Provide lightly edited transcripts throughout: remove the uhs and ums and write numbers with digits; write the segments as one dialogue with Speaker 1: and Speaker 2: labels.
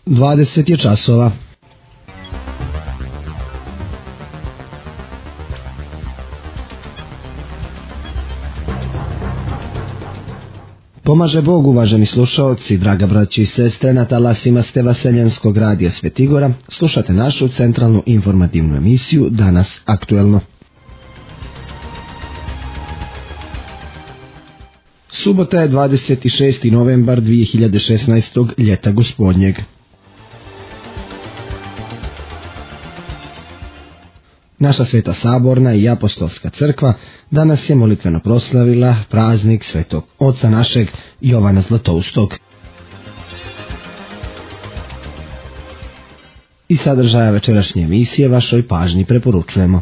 Speaker 1: 20 je časova. Pomaže Bog, uvaženi slušaoci, draga braći i sestre, na talasima ste Vaseljenskog radija Svetigora. Slušate našu centralnu informativnu emisiju Danas aktuelno. Subota je 26. novembar 2016. ljeta gospodnjeg. Naša Sveta Saborna i Apostolska crkva danas je molitveno proslavila praznik Svetog Oca našeg Jovana Zlatoustog. I sadržaja večerašnje emisije vašoj pažnji preporučujemo.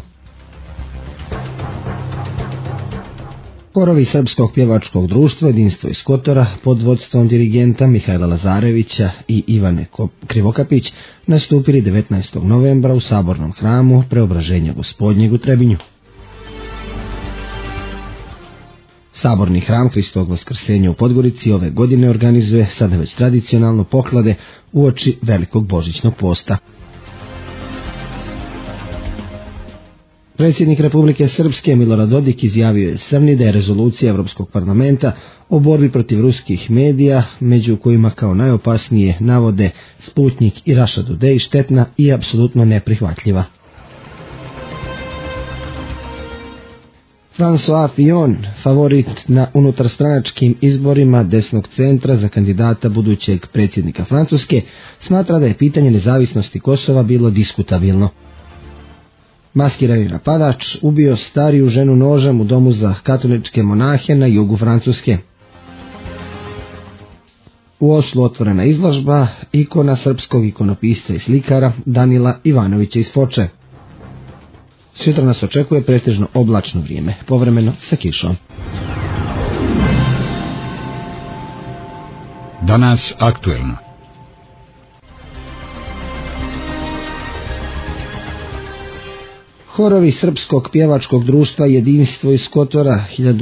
Speaker 1: Horovi Srpskog pjevačkog društva Jedinstvo iz Kotora pod vodstvom dirigenta Mihajla Lazarevića i Ivane Krivokapić nastupili 19. novembra u Sabornom hramu Preobraženja Gospodnjeg u Trebinju. Saborni hram Hristovog Vaskrsenja u Podgorici ove godine organizuje sada već tradicionalno poklade uoči Velikog Božićnog posta. Predsjednik Republike Srpske Milorad Dodik izjavio je Srni da je rezolucija Europskog parlamenta o borbi protiv ruskih medija, među kojima kao najopasnije navode Sputnik i Russia Today, štetna i apsolutno neprihvatljiva. François Fillon, favorit na unutarstranačkim izborima desnog centra za kandidata budućeg predsjednika Francuske, smatra da je pitanje nezavisnosti Kosova bilo diskutabilno. Maskirani napadač ubio stariju ženu nožem u domu za katoličke monahe na jugu Francuske. U Oslu otvorena izložba ikona srpskog ikonopisca i slikara Danila Ivanovića iz Foče. Sutra nas očekuje pretežno oblačno vrijeme, povremeno sa kišom.
Speaker 2: Danas aktuelno.
Speaker 1: Horovi Srpskog pjevačkog društva Jedinstvo iz Kotora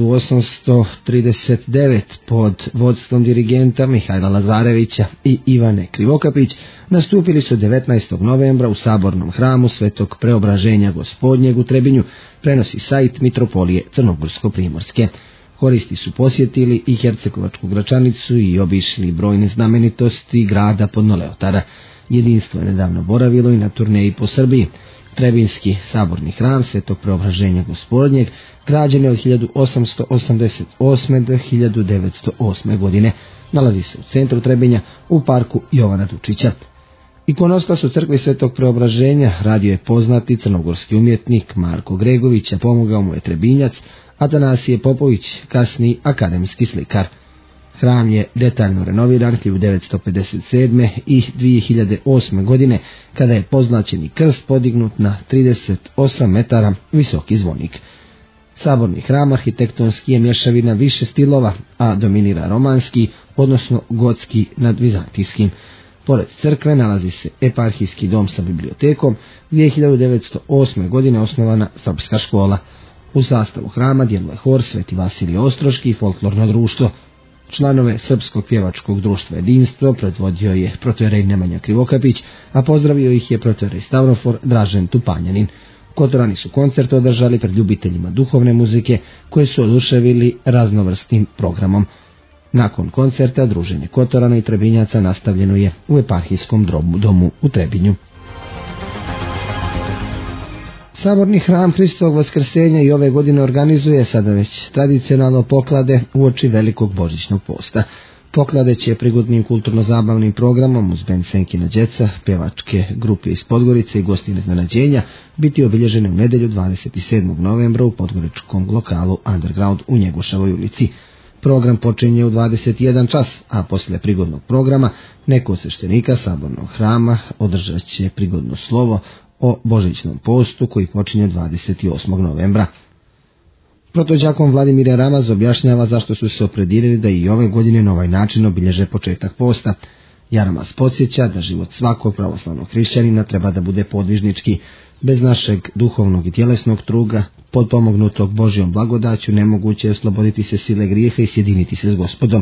Speaker 1: 1839 pod vodstvom dirigenta Mihajla Lazarevića i Ivane Krivokapić nastupili su 19. novembra u Sabornom hramu Svetog Preobraženja Gospodnjeg u Trebinju, prenosi sajt Mitropolije Crnogorsko-Primorske. Horisti su posjetili i Hercegovačku Gračanicu i obišli brojne znamenitosti grada Podnoleotara. Jedinstvo je nedavno boravilo i na turneji po Srbiji. Trebinski saborni hram Svetog Preobraženja Gospodnjeg građen je od 1888. do 1908. godine. Nalazi se u centru Trebinja u parku Jovana Dučića. Ikonostas u crkvi Svetog Preobraženja radio je poznati crnogorski umjetnik Marko Gregović, a pomogao mu je Trebinjac Atanasije Popović, kasniji akademski slikar. Hram je detaljno renoviran 1957. i 2008. godine, kada je pozlaćeni krst podignut na 38 metara visoki zvonik. Saborni hram arhitektonski je mješavina više stilova, a dominira romanski, odnosno gotski nad vizantijskim. Pored crkve nalazi se eparhijski dom sa bibliotekom, gdje je 1908. godine osnovana srpska škola. U sastavu hrama djeluje hor Sveti Vasilij Ostroški i folklorno društvo. Članove Srpskog pjevačkog društva Jedinstvo predvodio je protojerej Nemanja Krivokapić, a pozdravio ih je protojerej Stavrofor Dražen Tupanjanin. Kotorani su koncert održali pred ljubiteljima duhovne muzike, koje su oduševili raznovrsnim programom. Nakon koncerta druženje Kotorana i Trebinjaca nastavljeno je u eparhijskom domu u Trebinju. Saborni hram Hristovog Vaskrsenja i ove godine organizuje sada već tradicionalno poklade uoči Velikog Božićnog posta. Poklade će prigodnim kulturno-zabavnim programom uz bend Senkina djeca, pjevačke grupe iz Podgorice i gostine iznenađenja biti obilježene u nedjelju 27. novembra u podgoričkom lokalu Underground u Njegoševoj ulici. Program počinje u 21 čas, a poslije prigodnog programa neko od sveštenika Sabornog hrama održat će prigodno slovo o Božićnom postu koji počinje 28. novembra. Protođakom Vladimir Ramaz objašnjava zašto su se opredijelili da i ove godine na ovaj način obilježe početak posta. Jaramaz podsjeća da život svakog pravoslavnog hrišćanina treba da bude podvižnički. Bez našeg duhovnog i tjelesnog truga, potpomognutog Božjom blagodaću, nemoguće je osloboditi se sile grijeha i sjediniti se s Gospodom.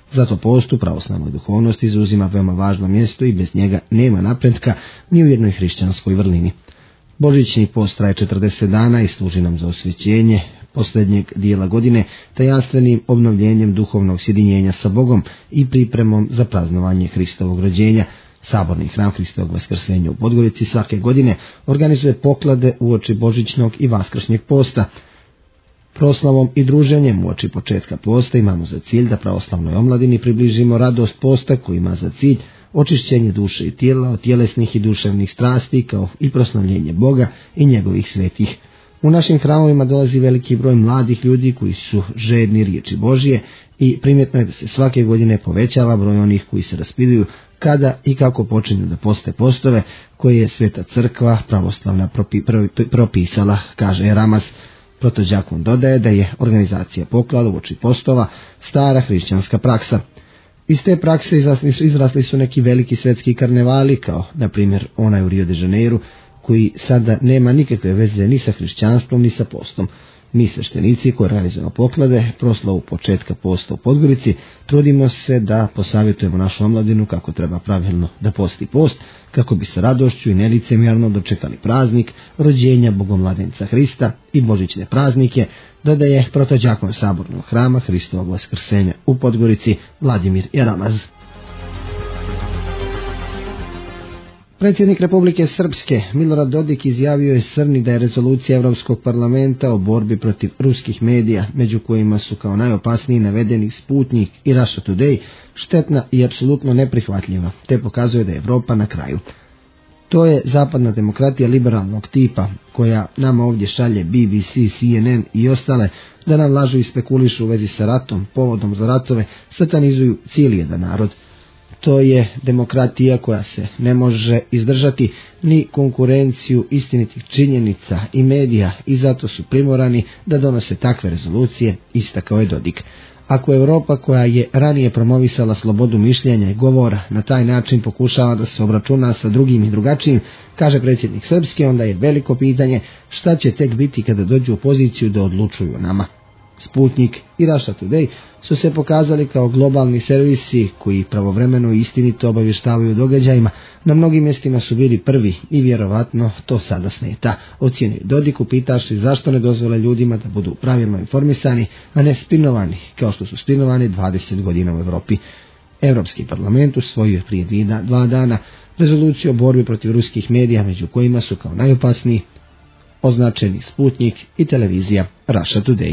Speaker 1: Zato post u pravoslavnoj duhovnosti zauzima veoma važno mjesto i bez njega nema napretka ni u jednoj hrišćanskoj vrlini. Božićni post traje 40 dana i služi nam za osvećenje posljednjeg dijela godine, tajanstvenim obnovljenjem duhovnog sjedinjenja sa Bogom i pripremom za praznovanje Hristovog rođenja. Saborni hram Hristovog vaskrsenja u Podgorici svake godine organizuje poklade uoči božićnog i vaskršnjeg posta. Proslavom i druženjem uoči početka posta imamo za cilj da pravoslavnoj omladini približimo radost posta koji ima za cilj očišćenje duše i tijela od tjelesnih i duševnih strasti, kao i proslavljenje Boga i njegovih svetih. U našim hramovima dolazi veliki broj mladih ljudi koji su žedni riječi Božije i primjetno je da se svake godine povećava broj onih koji se raspituju kada i kako počinju da poste postove koje je Sveta crkva pravoslavna propisala, kaže Ramaz. Protođakon dodaje da je organizacija poklada uoči postova stara hrišćanska praksa. Iz te prakse izrasli su neki veliki svetski karnevali, kao na primjer onaj u Rio de Janeiru, koji sada nema nikakve veze ni sa hrišćanstvom ni sa postom. Mi sveštenici koji organizujemo poklade, proslavu početka posta u Podgorici, trudimo se da posavjetujemo našu omladinu kako treba pravilno da posti post, kako bi sa radošću i nelicemjerno dočekali praznik rođenja Bogomladenca Hrista i božićne praznike, dodaje protođakon Sabornog hrama Hristovog vaskrsenja u Podgorici Vladimir Jaramaz. Predsjednik Republike Srpske Milorad Dodik izjavio je Srni da je rezolucija Europskog parlamenta o borbi protiv ruskih medija, među kojima su kao najopasniji navedeni Sputnik i Russia Today, štetna i apsolutno neprihvatljiva, te pokazuje da je Europa na kraju. To je zapadna demokratija liberalnog tipa, koja nama ovdje šalje BBC, CNN i ostale da nam lažu i spekulišu u vezi sa ratom, povodom za ratove, satanizuju cijeli jedan narod. To je demokratija koja se ne može izdržati ni konkurenciju istinitih činjenica i medija i zato su primorani da donose takve rezolucije, istakao je Dodik. Ako Europa koja je ranije promovisala slobodu mišljenja i govora na taj način pokušava da se obračuna sa drugim i drugačijim, kaže predsjednik Srpske, onda je veliko pitanje šta će tek biti kada dođu u poziciju da odlučuju o nama. Sputnik i Russia Today su se pokazali kao globalni servisi koji pravovremeno i istinito obavještavaju događajima. Na mnogim mjestima su bili prvi i vjerovatno to sada smeta, ocjenio Dodik upitavši zašto ne dozvole ljudima da budu pravilno informisani, a ne spinovani kao što su spinovani 20 godina u Europi. Europski parlament usvojio je prije 2 dana rezoluciju o borbi protiv ruskih medija, među kojima su kao najopasniji označeni Sputnik i televizija Russia Today.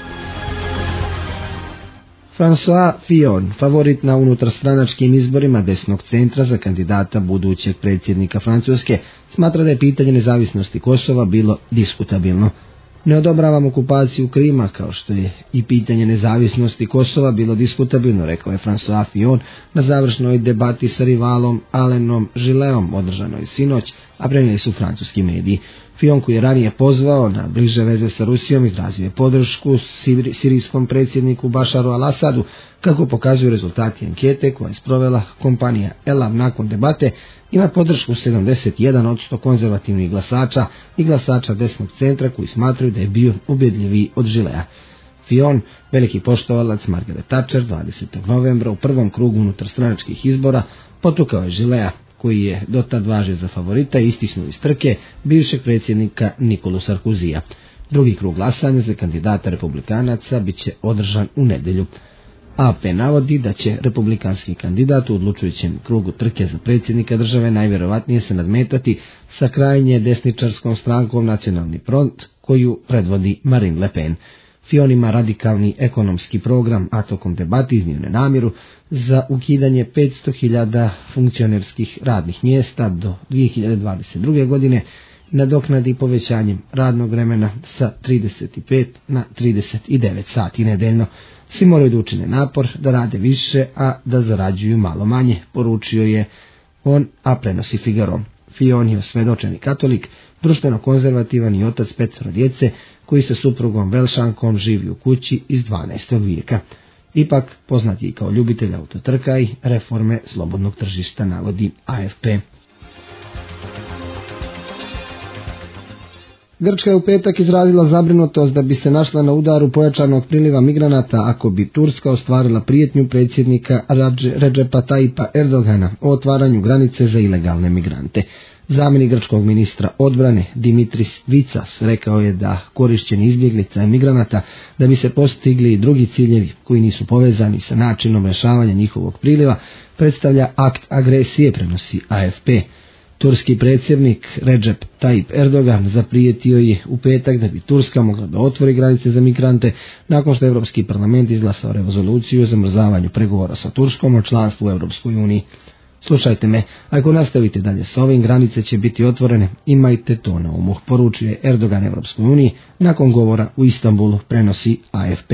Speaker 1: François Fillon, favorit na unutarstranačkim izborima desnog centra za kandidata budućeg predsjednika Francuske, smatra da je pitanje nezavisnosti Kosova bilo diskutabilno. Ne odobravam okupaciju Krima, kao što je i pitanje nezavisnosti Kosova bilo diskutabilno, rekao je François Fillon na završnoj debati sa rivalom Alainem Gileom, održanoj sinoć, a prenijeli su francuski mediji. Fillon, koji je ranije pozvao na bliže veze sa Rusijom, izrazio je podršku sirijskom predsjedniku Bašaru al-Asadu, kako pokazuju rezultati ankete koja je sprovela kompanija Elam nakon debate, ima podršku 71% konzervativnih glasača i glasača desnog centra koji smatraju da je bio ubjedljiviji od Gilea. Fillon, veliki poštovalac Margaret Thatcher, 20. novembra u prvom krugu unutarstranačkih izbora potukao je Gilea, koji je dotad važio za favorita i istisnuo iz trke bivšeg predsjednika Nikolu Sarkozija. Drugi krug glasanja za kandidata republikanaca bit će održan u nedjelju. AP navodi da će republikanski kandidat u odlučujućem krugu trke za predsjednika države najvjerovatnije se nadmetati sa krajnje desničarskom strankom Nacionalni front, koju predvodi Marine Le Pen. Fillon ima radikalni ekonomski program, a tokom debati iznio je namjeru za ukidanje 500.000 funkcionerskih radnih mjesta do 2022. godine, nadoknadi povećanjem radnog vremena sa 35 na 39 sati nedeljno. Svi moraju da učine napor, da rade više, a da zarađuju malo manje, poručio je on, a prenosi Figaro. Fillon je osvjedočeni katolik, društveno konzervativan i otac 5 djece, koji sa suprugom Velšankom živi u kući iz 12. vijeka. Ipak poznat je i kao ljubitelj autotrka i reforme slobodnog tržišta, navodi AFP. Grčka je u petak izrazila zabrinutost da bi se našla na udaru pojačanog priliva migranata ako bi Turska ostvarila prijetnju predsjednika Recepa Tayyipa Erdogana o otvaranju granice za ilegalne migrante. Zamjenik grčkog ministra odbrane Dimitris Vitsas rekao je da korišćenje izbjeglica i migranata da bi se postigli i drugi ciljevi koji nisu povezani sa načinom rješavanja njihovog priliva predstavlja akt agresije, prenosi AFP. Turski predsjednik Recep Tayyip Erdogan zaprijetio je u petak da bi Turska mogla da otvori granice za migrante nakon što je Europski parlament izglasao rezoluciju o zamrzavanju pregovora sa Turskom o članstvu u Europskoj uniji. Slušajte me, ako nastavite dalje s ovim, granice će biti otvorene, imajte to na umu, poručuje Erdogan Europskoj uniji nakon govora u Istanbulu, prenosi AFP.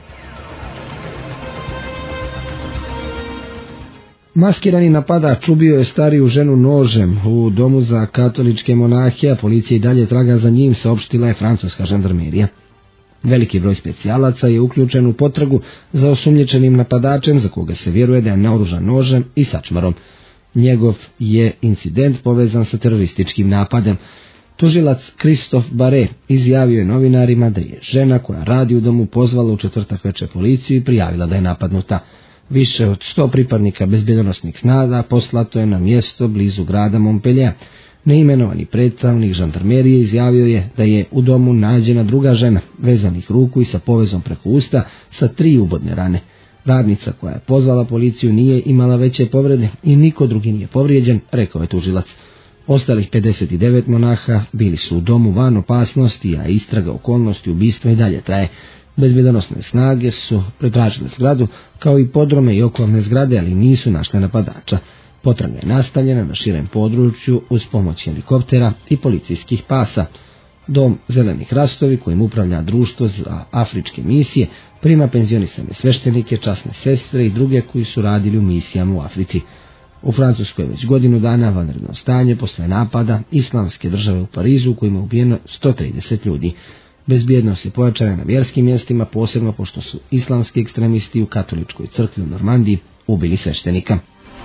Speaker 1: Maskirani napadač ubio je stariju ženu nožem u domu za katoličke monahe, a policija i dalje traga za njim, saopštila je francuska žandarmerija. Veliki broj specijalaca je uključen u potragu za osumnjičenim napadačem za koga se vjeruje da je naoružan nožem i sačmarom. Njegov je incident povezan sa terorističkim napadom. Tužilac Christophe Barré izjavio je novinarima da je žena koja radi u domu pozvala u četvrtak večer policiju i prijavila da je napadnuta. Više od 100 pripadnika bezbjednosnih snaga poslato je na mjesto blizu grada Montpellier. Neimenovani predstavnik žandarmerije izjavio je da je u domu nađena druga žena, vezanih ruku i sa povezom preko usta, sa 3 ubodne rane. Radnica koja je pozvala policiju nije imala veće povrede i niko drugi nije povrijeđen, rekao je tužilac. Ostalih 59 monaha bili su u domu van opasnosti, a istraga okolnosti ubistva i dalje traje. Bezbjednosne snage su pretražile zgradu, kao i podrome i okolne zgrade, ali nisu našle napadača. Potraga je nastavljena na širem području uz pomoć helikoptera i policijskih pasa. Dom Zeleni hrastovi, kojim upravlja društvo za afričke misije, prima penzionisane sveštenike, časne sestre i druge koji su radili u misijama u Africi. U Francuskoj je već godinu dana vanredno stanje posle napada Islamske države u Parizu u kojima je ubijeno 130 ljudi. Bezbjednost je pojačana na vjerskim mjestima, posebno pošto su islamski ekstremisti u katoličkoj crkvi u Normandiji ubili sveštenika.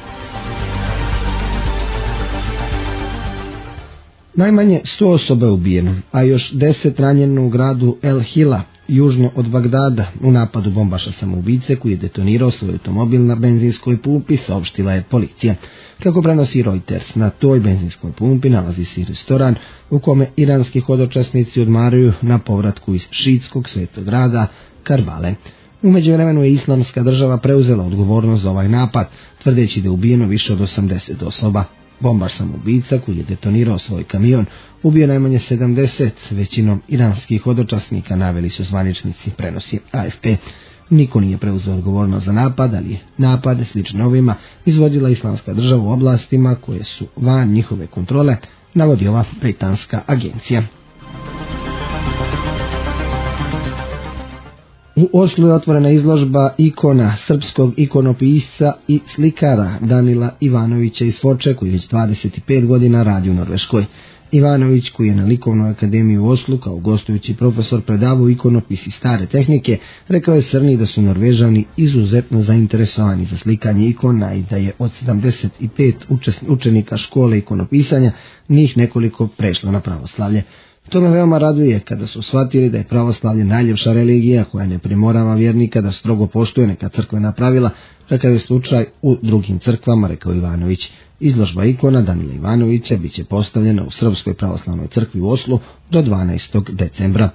Speaker 1: Najmanje 100 osoba je ubijeno, a još 10 ranjeno u gradu El Hila, južno od Bagdada, u napadu bombaša samoubice koji je detonirao svoj automobil na benzinskoj pumpi, saopštila je policija. Kako prenosi Reuters, na toj benzinskoj pumpi nalazi se restoran u kome iranski hodočasnici odmaraju na povratku iz šiitskog svetog grada Karbale. U međuvremenu je Islamska država preuzela odgovornost za ovaj napad, tvrdeći da je ubijeno više od 80 osoba. Bombaš samoubica koji je detonirao svoj kamion ubio najmanje 70, većinom iranskih hodočasnika, naveli su zvaničnici, prenosi AFP. Niko nije preuzeo odgovornost za napad, ali je napade slične ovima izvodila Islamska država u oblastima koje su van njihove kontrole, navodi ova britanska agencija. U Oslu je otvorena izložba ikona srpskog ikonopisca i slikara Danila Ivanovića iz Foče, koji već 25 godina radi u Norveškoj. Ivanović, koji je na Likovnoj akademiji u Oslu kao gostujući profesor predavao ikonopis i stare tehnike, rekao je Srni da su Norvežani izuzetno zainteresovani za slikanje ikona i da je od 75 učenika škole ikonopisanja njih nekoliko prešlo na pravoslavlje. To me veoma raduje kada su shvatili da je pravoslavlje najljepša religija koja ne primorava vjernika da strogo poštuje neka crkvena pravila, kakav je slučaj u drugim crkvama, rekao Ivanović. Izložba ikona Danila Ivanovića biće postavljena u Srpskoj pravoslavnoj crkvi u Oslu do 12. decembra.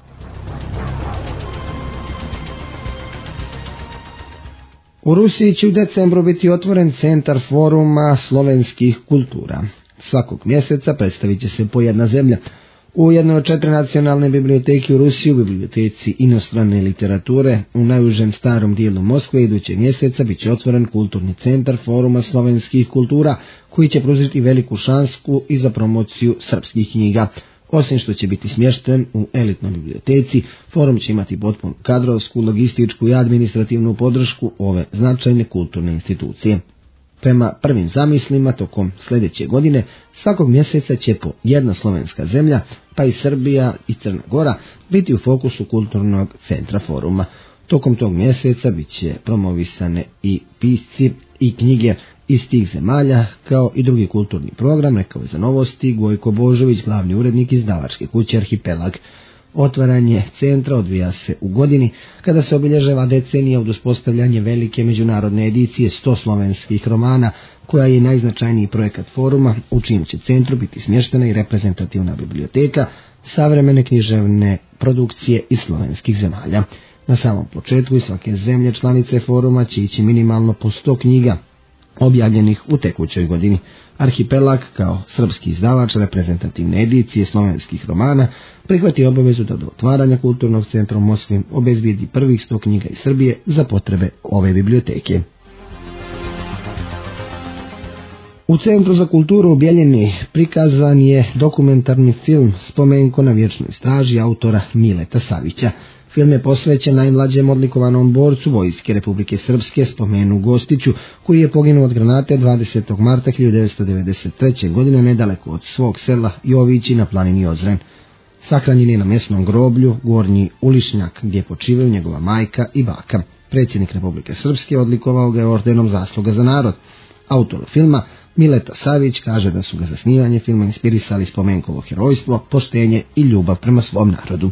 Speaker 1: U Rusiji će u decembru biti otvoren centar foruma slovenskih kultura. Svakog mjeseca predstavit će se po jedna zemlja. U jednoj od 4 nacionalne biblioteke u Rusiji, u biblioteci inostrane literature, u najužem starom dijelu Moskve, idućeg mjeseca bit će otvoren kulturni centar foruma slovenskih kultura, koji će pružiti veliku šansku i za promociju srpskih knjiga. Osim što će biti smješten u elitnoj biblioteci, forum će imati potpunu kadrovsku, logističku i administrativnu podršku ove značajne kulturne institucije. Prema prvim zamislima, tokom sljedeće godine, svakog mjeseca će po jedna slovenska zemlja, pa i Srbija i Crna Gora, biti u fokusu kulturnog centra foruma. Tokom tog mjeseca bit će promovisane i pisci i knjige iz tih zemalja, kao i drugi kulturni program, rekao je za Novosti Gojko Božović, glavni urednik izdavačke kuće Arhipelag. Otvaranje centra odvija se u godini kada se obilježava decenija od uspostavljanja velike međunarodne edicije 100 slovenskih romana, koja je najznačajniji projekat foruma, u čijem će centru biti smještena i reprezentativna biblioteka savremene književne produkcije iz slovenskih zemalja. Na samom početku iz svake zemlje članice foruma će ići minimalno po 100 knjiga objavljenih u tekućoj godini. Arhipelag, kao srpski izdavač reprezentativne edicije slovenskih romana, prihvati obavezu da do otvaranja kulturnog centra u Moskvi obezbijedi prvih 100 knjiga iz Srbije za potrebe ove biblioteke. U Centru za kulturu u Bjeljini prikazan je dokumentarni film Spomenko na vječnoj straži autora Mileta Savića. Film je posvećen najmlađem odlikovanom borcu Vojske Republike Srpske Spomenu Gostiću, koji je poginuo od granate 20. marta 1993. godine nedaleko od svog sela Jovići na planini Ozren. Sahranjen je na mjesnom groblju Gornji Ulišnjak, gdje počivaju njegova majka i baka. Predsjednik Republike Srpske odlikovao ga je ordenom Zasluga za narod. Autor filma Mileta Savić kaže da su ga za snimanje filma inspirisali Spomenkovo herojstvo, poštenje i ljubav prema svom narodu.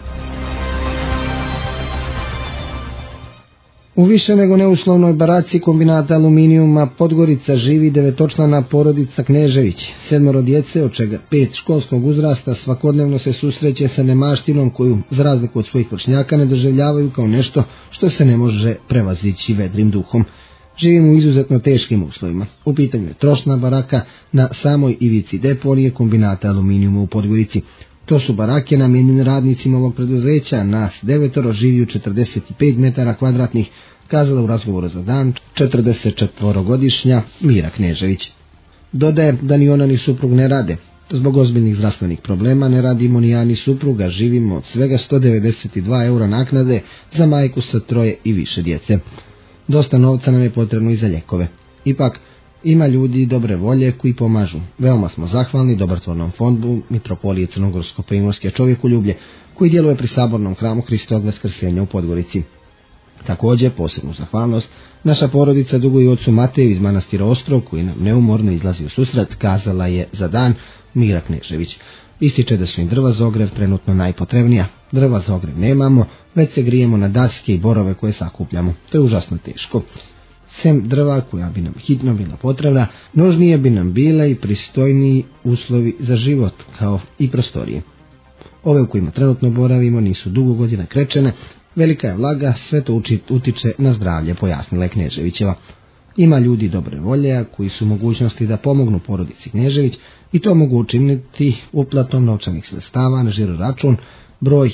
Speaker 1: U više nego neuslovnoj baraci kombinata aluminijuma Podgorica živi 9-člana porodica Knežević. 7 djece, od čega 5 školskog uzrasta, svakodnevno se susreće sa nemaštinom koju, za razliku od svojih vršnjaka, ne doživljavaju kao nešto što se ne može prevazići vedrim duhom. Živimo u izuzetno teškim uslovima. U pitanju je trošna baraka na samoj ivici deponije kombinata aluminijuma u Podgorici. To su barake namijenjene radnicima ovog preduzeća, nas 9 živi u 45 metara kvadratnih, kazala u razgovoru za dan 44-godišnja Mira Knežević. Dodaje da ni ona ni suprug ne rade. Zbog ozbiljnih zdravstvenih problema ne radimo ni ja ni supruga, živimo od svega 192 eura naknade za majku sa 3 i više djece. Dosta novca nam je potrebno i za lijekove. Ipak, ima ljudi dobre volje koji pomažu. Veoma smo zahvalni Dobrotvornom fondu Mitropolije Crnogorsko-Primorske Čovjekoljublje, koji djeluje pri Sabornom hramu Hristovog Vaskrsenja u Podgorici. Također, posebnu zahvalnost naša porodica duguje ocu Mateju iz manastira Ostrog, koji nam neumorno izlazi u susret, kazala je za dan Mira Knežević. Ističe da su im drva za ogrjev trenutno najpotrebnija. Drva za ogrjev nemamo, već se grijemo na daske i borove koje sakupljamo. To je užasno teško. Sem drva koja bi nam hitno bila potrebna, nužnije bi nam bile i pristojniji uslovi za život, kao i prostorije. Ove u kojima trenutno boravimo nisu dugo godina krečene, velika je vlaga, sve to utiče na zdravlje, pojasnila je Kneževićeva. Ima ljudi dobre volje koji su mogućnosti da pomognu porodici Knežević i to mogu učiniti uplatom novčanih sredstava na žiro račun broj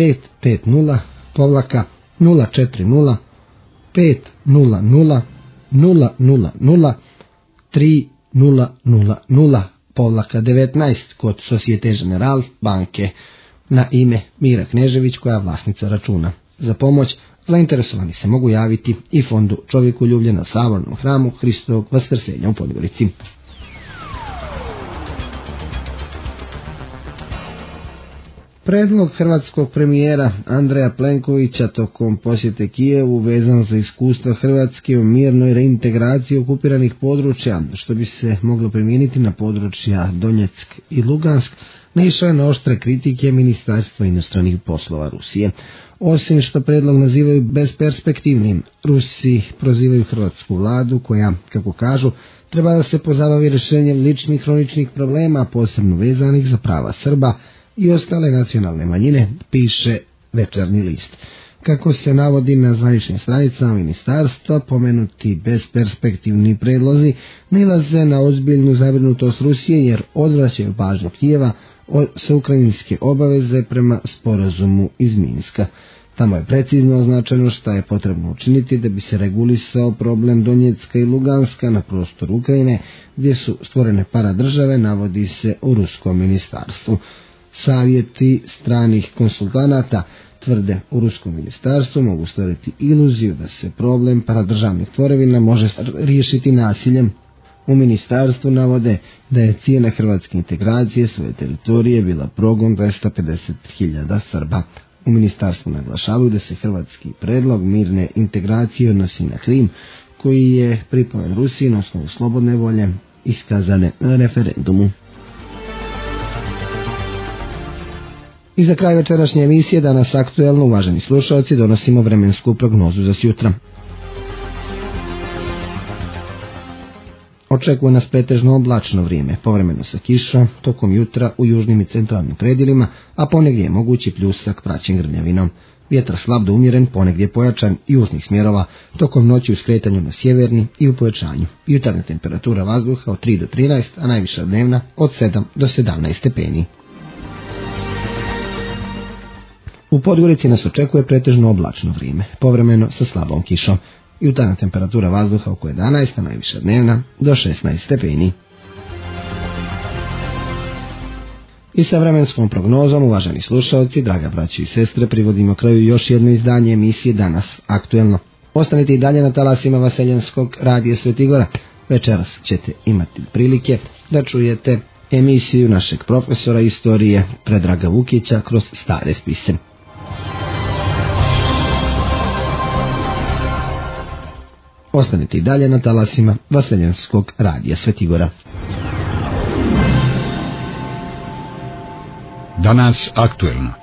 Speaker 1: 550-040 500 000 3000-19 kod Societe Generale banke na ime Mira Knežević, koja je vlasnica računa. Za pomoć zainteresovani se mogu javiti i fondu Čovjekoljublje na Sabornom hramu Hristovog Vaskrsenja u Podgorici. Predlog hrvatskog premijera Andreja Plenkovića tokom posjete Kijevu vezan za iskustva Hrvatske u mirnoj reintegraciji okupiranih područja, što bi se moglo primijeniti na područja Donjeck i Lugansk, naišao je na oštre kritike Ministarstva inostranih poslova Rusije. Osim što predlog nazivaju besperspektivnim, Rusi prozivaju hrvatsku vladu koja, kako kažu, treba da se pozabavi rješenjem ličnih hroničnih problema, posebno vezanih za prava Srba i ostale nacionalne manjine, piše Večernji list. Kako se navodi na zvaničnim stranicama ministarstva, pomenuti besperspektivni predlozi nailaze na ozbiljnu zabrinutost Rusije jer odvraćaju pažnju Kijeva od sveukrajinske obaveze prema sporazumu iz Minska. Tamo je precizno označeno šta je potrebno učiniti da bi se regulisao problem Donjecka i Luganska na prostoru Ukrajine, gdje su stvorene paradržave, navodi se u ruskom ministarstvu. Savjeti stranih konsultanata, tvrde u ruskom ministarstvu, mogu stvoriti iluziju da se problem paradržavnih tvorevina može riješiti nasiljem. U ministarstvu navode da je cijena hrvatske integracije svoje teritorije bila progon 250.000 Srba. U ministarstvu naglašavaju da se hrvatski predlog mirne integracije odnosi na Krim koji je pripojen Rusiji na osnovu slobodne volje iskazane na referendumu. I za kraj večerašnje emisije, danas aktuelno, uvaženi slušalci, donosimo vremensku prognozu za sjutra. Očekuje nas pretežno oblačno vrijeme, povremeno sa kišom, tokom jutra u južnim i centralnim predjelima, a ponegdje je mogući pljusak praćen grmljavinom. Vjetar slab do umjeren, ponegdje pojačan južnih smjerova, tokom noći u skretanju na sjeverni i u pojačanju. Jutarnja temperatura vazduha od 3 do 13, a najviša dnevna od 7 do 17 stepeni. U Podgorici nas očekuje pretežno oblačno vrijeme, povremeno sa slabom kišom. Jutarnja temperatura vazduha oko 11, a najviša dnevna do 16 stepeni. I sa vremenskom prognozom, uvaženi slušalci, draga braći i sestre, privodimo kraju još jedno izdanje emisije Danas aktuelno. Ostanite i dalje na talasima Vaseljenskog radija Svetigora. Večeras ćete imati prilike da čujete emisiju našeg profesora istorije Predraga Vukića kroz stare spise. Ostanite i dalje na talasima Vaseljenskog radija Svetigora.
Speaker 2: Danas aktuelno.